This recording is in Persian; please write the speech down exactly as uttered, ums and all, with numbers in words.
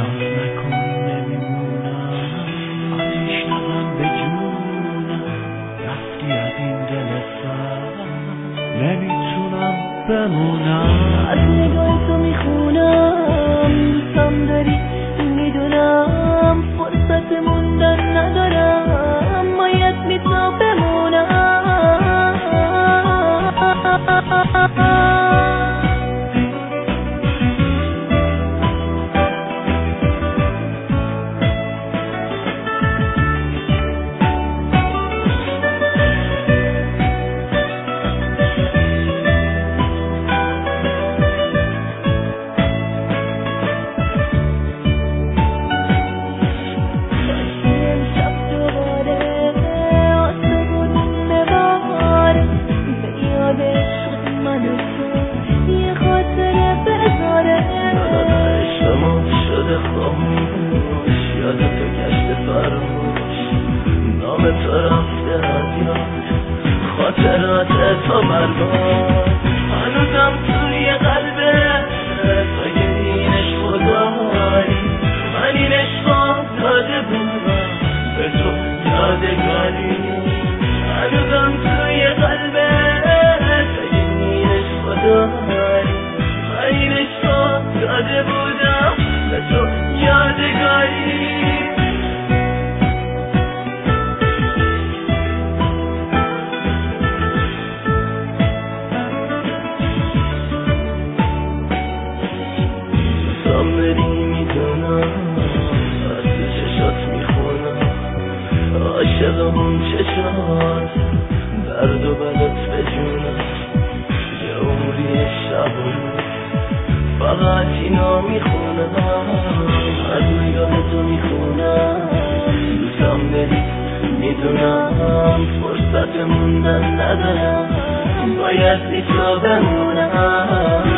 ناز نکن نمیمونم، آتیش نزن به جونم، رفتی از این دل سر نمیتونم بمونم. از نگاه تو میخونم دوستم داری میدونم، فرصت موندن ندارم، باید بی تو بمونم. یاد تو گشت فراموش، نام تو رفته از یاد، خاطرات تو برباد، هنوزم توی قلبه تو این عشق داری، من این عشق داده بودم به تو یادگاری، هنوزم توی قلبه تو این عشق داری، من این عشق داده بودم به تو یادگاری. دوستم بری میدونم، از تو چشات میخونم، عاشقمون چشات درد و بلات به جونم، یه عمری شب و روز فقط اینا میخونم، از نگاه تو میخونم، دوستم بری میدونم، فرصت موندن ندارم، باید بی تو بمونم.